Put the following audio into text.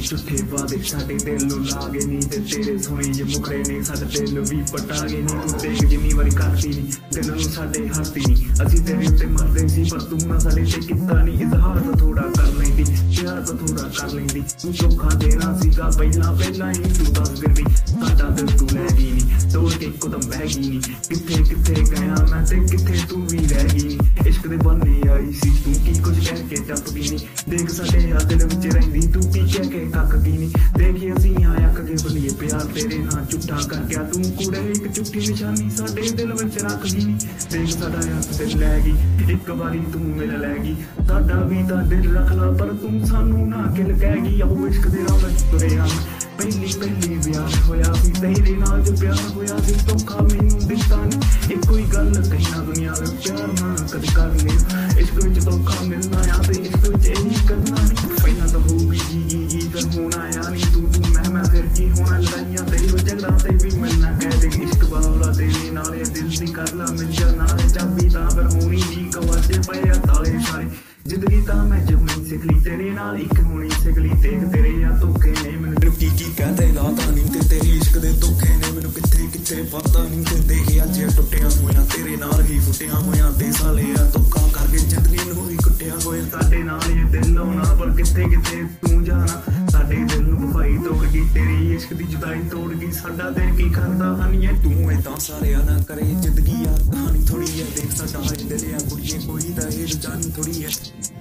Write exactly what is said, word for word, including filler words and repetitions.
झूठे वादे साडे दिल नूं ला गए नी ते तेरे सोहणे जे मुखड़े ने साडे दिल भी पटा गए नी तू देख जिन्नी वारी करती नी दिल नूं साडे हरती नी असीं तेरे उत्ते मरदे सी पर तू ना साडे ते कीता नी इजहार तो थोड़ा कर लैंदी प्यार तो थोड़ा कर लैंदी तू धोखा देना सीगा पहला पहला ही तू दस फिर भी साडा दिल तू लै गई नी तोड़ के इकदम बह गई नी किथे किथे गया मैं ते किथे तू भी रह गई नी इश्क दे बन्ने आई सी तू की कुछ कह के टप गई नी देख साडे दिल विच रहिंदी तू की कह के कक गई नी देखी असीं आया कगे बलिए प्यार तेरे नाल झूठा कर गया तू कूड़े एक झूठी निशानी साडे दिल विच रख गई नी देख साडा यार दिल लै गई एक बारी तू मेरा लै गई साडा भी तां दिल रख ला पर तू सानू ना किल कह गई आओ इश्क दे राह विच तुरे आ पहली पहली प्यार होया सी तेरे नाल जो प्यार होया सी धोखा मैनू दिता नी एक कोई गल कहना दुनिया में प्यार ना कद कर ले इश्क विच धोखा मिलना आ ते इश्क विच यही करना नी पहला तो होगी जी जी जी फिर होना या नी तू तू मैं मैं फिर की होना लड़ाइयां तेरी झगड़ा ते भी मिलना कह दे इश्क वाला तेरे नाल दिल दी कर ला मिल जा नाल चाबी तां फिर होनी नी गवाचे पे ताले सारे जिंदगी तां मैं जमनी सिखली तेरे नाल इक होनी सिखली देख तेरे या धोखे ने मैनू की की कहते लाता नी ते तेरी इश्क दे धोखे ने मैनू किथे किथे पता नी ते देख अज टुटिया होया तेरे नाल ही फुटिया होया ते साले आ धोखा करके जिंदगी नूं ही कुटिया होया साडे नाल ये दिल होना पर किथे किथे तू जाना साडे दिल नूं वफाई तोड़ गई तेरी इश्क दी जुदाई तोड़ गई साडा दिल की करदा हनिए तू इदां सारे ना करे जिंदगी आ कहानी थोड़ी है देख साडा दिल आ कुड़िए कोई दा ये जानी थोड़ी है।